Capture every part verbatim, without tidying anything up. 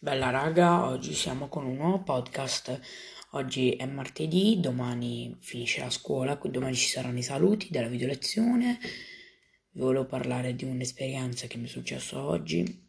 Bella raga, oggi siamo con un nuovo podcast. Oggi è martedì, domani finisce la scuola, quindi domani ci saranno i saluti della video lezione. Vi volevo parlare di un'esperienza che mi è successa oggi,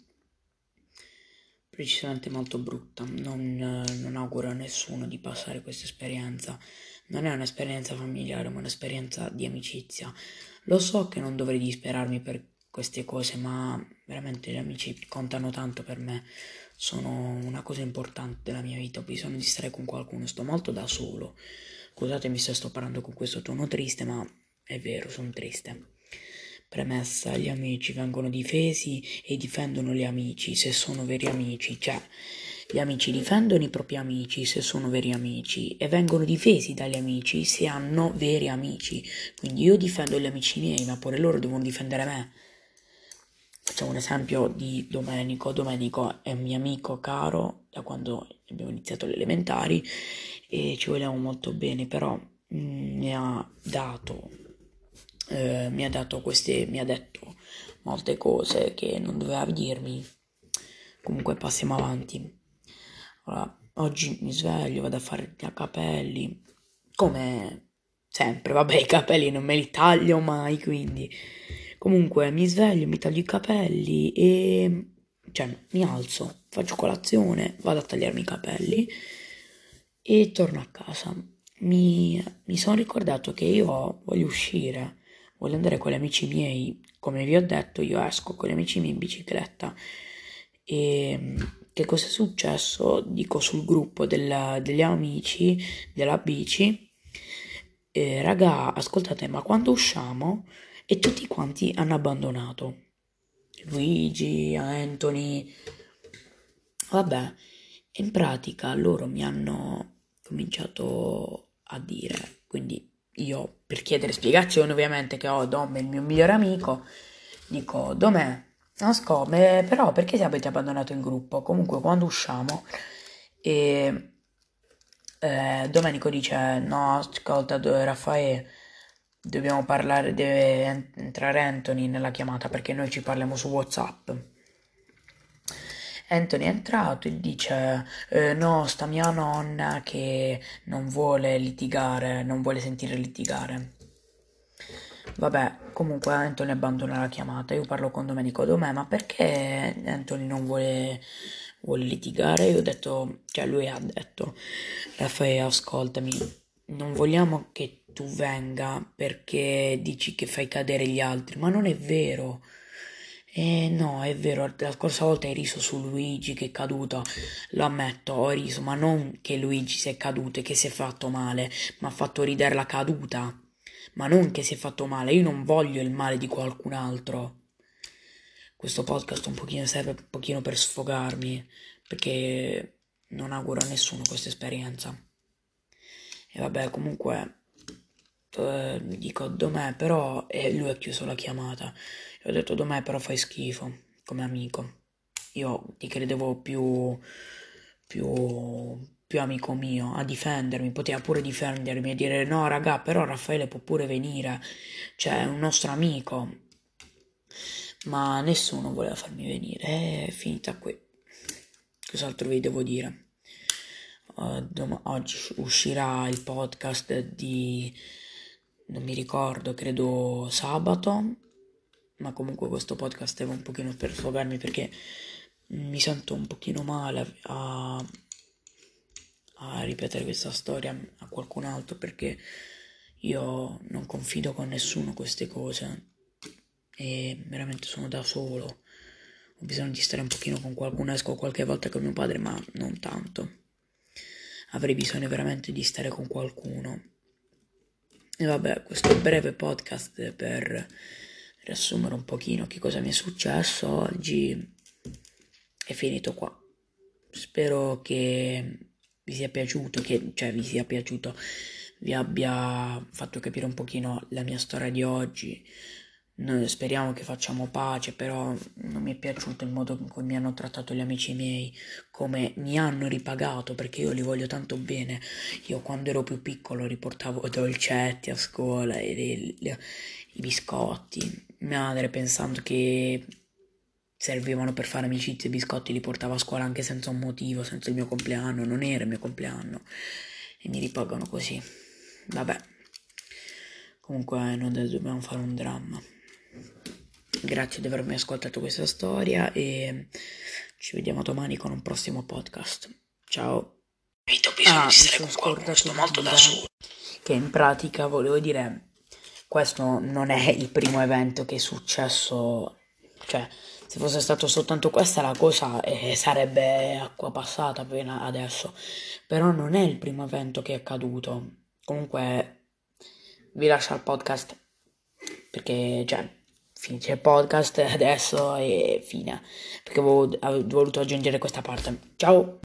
precisamente molto brutta. Non, non auguro a nessuno di passare questa esperienza. Non è un'esperienza familiare, ma un'esperienza di amicizia. Lo so che non dovrei disperarmi per queste cose, ma veramente gli amici contano tanto per me. Sono una cosa importante della mia vita, ho bisogno di stare con qualcuno, sto molto da solo. Scusatemi se sto parlando con questo tono triste, ma è vero, sono triste. Premessa, gli amici vengono difesi e difendono gli amici se sono veri amici, cioè gli amici difendono i propri amici se sono veri amici e vengono difesi dagli amici se hanno veri amici. Quindi io difendo gli amici miei, ma pure loro devono difendere me. Facciamo un esempio di Domenico. Domenico è un mio amico caro da quando abbiamo iniziato le elementari e ci vogliamo molto bene, però mm, mi ha dato, eh, mi ha dato queste, mi ha detto molte cose che non doveva dirmi. Comunque passiamo avanti. Allora, oggi mi sveglio, vado a fare i capelli, come sempre, vabbè, i capelli non me li taglio mai, quindi comunque mi sveglio, mi taglio i capelli e cioè mi alzo, faccio colazione, vado a tagliarmi i capelli e torno a casa. Mi, mi sono ricordato che io voglio uscire, voglio andare con gli amici miei, come vi ho detto, io esco con gli amici miei in bicicletta. E che cosa è successo? Dico sul gruppo della- degli amici della bici, eh, raga, ascoltate, ma quando usciamo e tutti quanti hanno abbandonato. Luigi, Anthony, vabbè, in pratica loro mi hanno cominciato a dire, quindi io per chiedere spiegazioni ovviamente che ho Dom, il mio migliore amico, dico Domè, nascome, però perché se avete abbandonato il gruppo? Comunque quando usciamo e eh, Domenico dice no, ascolta do- Raffaele, dobbiamo parlare, deve en- entrare Anthony nella chiamata perché noi ci parliamo su WhatsApp. Anthony è entrato e dice eh, no, sta mia nonna che non vuole litigare, non vuole sentire litigare. Vabbè, comunque Anthony abbandona la chiamata. Io parlo con Domenico Domè, ma perché Anthony non vuole, vuole litigare? Io ho detto, cioè lui ha detto, Raffaele, ascoltami, non vogliamo che tu venga perché dici che fai cadere gli altri, ma non è vero. Eh no, è vero, la scorsa volta hai riso su Luigi che è caduto, lo ammetto, ho riso, ma non che Luigi si è caduto e che si è fatto male, ma ha fatto ridere la caduta, ma non che si è fatto male, io non voglio il male di qualcun altro. Questo podcast un pochino serve un pochino per sfogarmi, perché non auguro a nessuno questa esperienza. E vabbè, comunque, eh, mi dico, Domè, però, e lui ha chiuso la chiamata. Gli ho detto, Domè, però fai schifo, come amico. Io ti credevo più, più, più amico mio, a difendermi, poteva pure difendermi e dire, no, raga, però Raffaele può pure venire, cioè, è un nostro amico. Ma nessuno voleva farmi venire, è finita qui. Cos'altro vi devo dire? Uh, dom- oggi uscirà il podcast di, non mi ricordo, credo sabato, ma comunque questo podcast è un pochino per sfogarmi perché mi sento un pochino male a, a ripetere questa storia a qualcun altro perché io non confido con nessuno queste cose e veramente sono da solo. Ho bisogno di stare un pochino con qualcuno, esco qualche volta con mio padre, ma non tanto. Avrei bisogno veramente di stare con qualcuno. E vabbè, questo breve podcast per riassumere un pochino che cosa mi è successo oggi è finito qua. Spero che vi sia piaciuto, che, cioè vi sia piaciuto, vi abbia fatto capire un pochino la mia storia di oggi. Noi speriamo che facciamo pace, però non mi è piaciuto il modo in cui mi hanno trattato gli amici miei, come mi hanno ripagato, perché io li voglio tanto bene. Io quando ero più piccolo riportavo dolcetti a scuola e le- le- i biscotti. Mia madre pensando che servivano per fare amicizie, i biscotti li portavo a scuola anche senza un motivo, senza il mio compleanno, non era il mio compleanno e mi ripagano così. Vabbè, comunque non dobbiamo fare un dramma. Grazie di avermi ascoltato questa storia e ci vediamo domani con un prossimo podcast. Ciao. Ho bisogno ah, di stare con qualcuno, sto molto da solo. Che in pratica volevo dire, questo non è il primo evento che è successo, cioè se fosse stato soltanto questa la cosa eh, sarebbe acqua passata appena adesso, però non è il primo evento che è accaduto. Comunque vi lascio al podcast perché cioè finisce il podcast adesso e fine, perché avevo, avevo voluto aggiungere questa parte. Ciao.